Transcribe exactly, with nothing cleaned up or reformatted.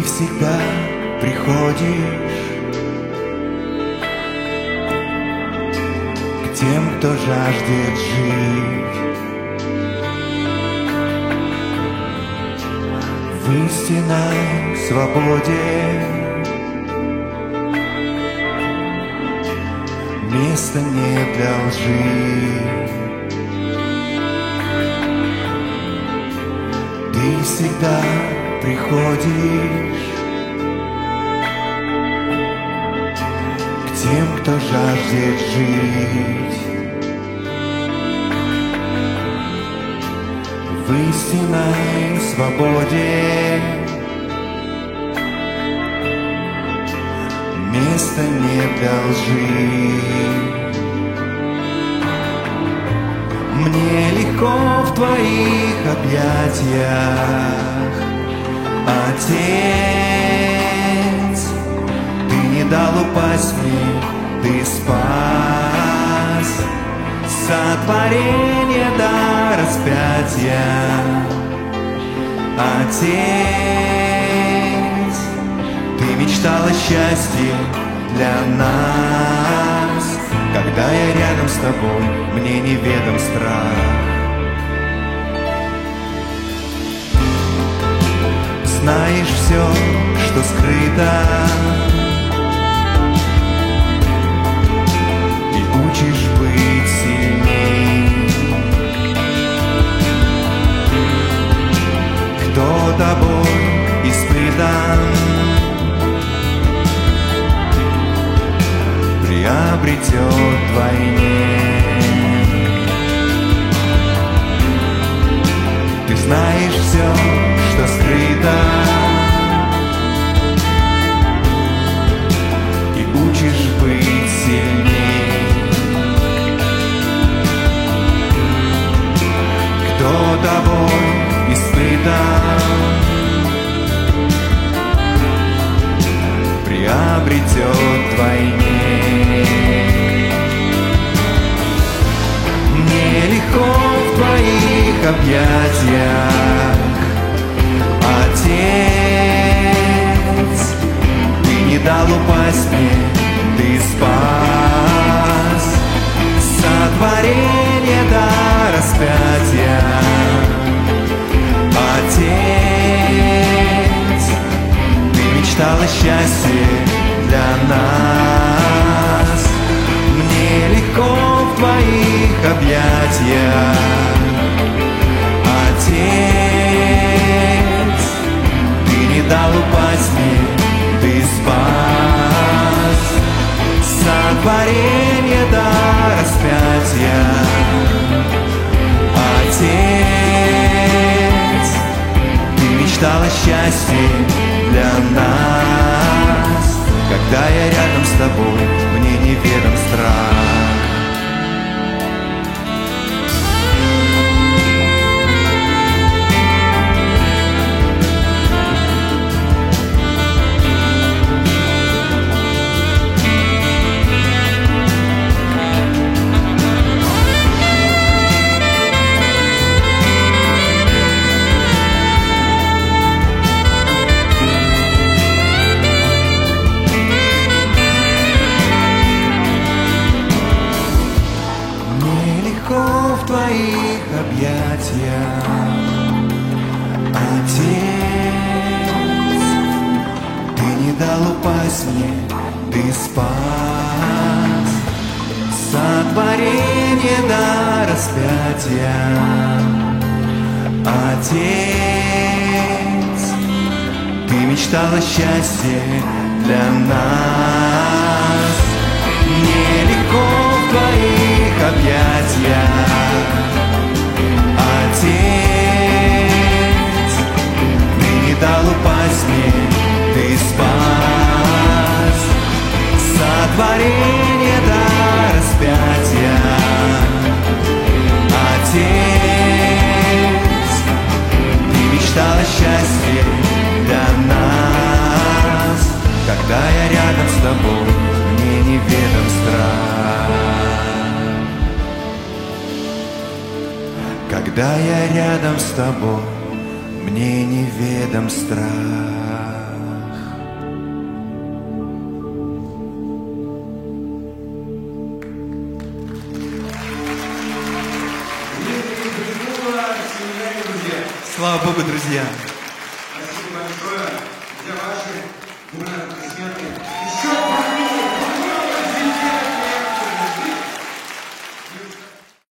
всегда приходишь к тем, кто жаждет жить в истинной свободе. Места нет для лжи. Ты всегда приходишь к тем, кто жаждет жить в истинной свободе. Места нет для лжи. Мне легко в твоих объятиях, Отец. Ты не дал упасть мне, Ты спас сотворение до распятия, Отец. Ты мечтал о счастье для нас. Когда я рядом с тобой, мне неведом страх. Знаешь все, что скрыто, и учишь быть сильней. Кто тобой испытан, приобретет вдвойне. Ты знаешь все, что скрыто, и учишь быть сильней. Кто тобой испытан, приобретет вдвойне. Мне легко в твоих объятиях, Отец. Ты не дал упасть мне, Ты спас сотворение до распятия, Отец. Ты мечтал о счастье для нас. Мне легко в твоих объятиях, Отец. Ты не дал упасть мне, Ты спас сотворение до распятия, Отец. Ты мечтал о счастье для нас. Когда я рядом с тобой, мне неведом страх. В твоих объятиях, Отец. Ты не дал упасть мне, Ты спас сотворение до распятия, Отец. Ты мечтал о счастье для нас. Мне легко в твоих объятиях, Отец. Ты не дал упасть мне, Ты спас сотворение до распятия, Отец. Ты мечтал о счастье для нас. Когда я рядом с тобой, мне неведом страх. Когда я рядом с тобой, мне неведом страх. Слава Богу, друзья! Спасибо большое за ваши